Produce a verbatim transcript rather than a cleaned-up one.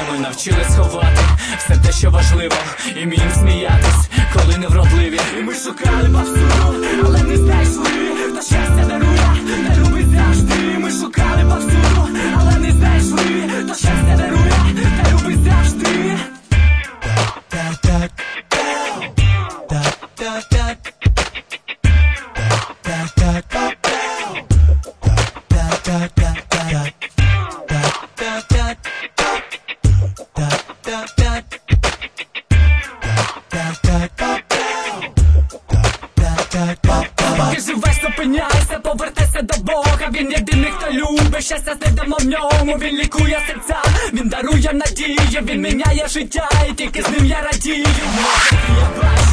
ми навчились ховати все те, що важливо, і вміємо сміятись, коли невродливі. І ми шукали повсюду, але не знайшли, хто щастя дарує, та любить завжди. Ми шукали повсюду, але не знайшли, хто щастя дарує, та любить завжди. Поки живеш, зупиняйся, повертайся до Бога. Він єдиний, хто любить, щастя знайдемо в ньому. Він лікує серця, він дарує надію, він міняє життя, і тільки з ним я радію. Може, я бачу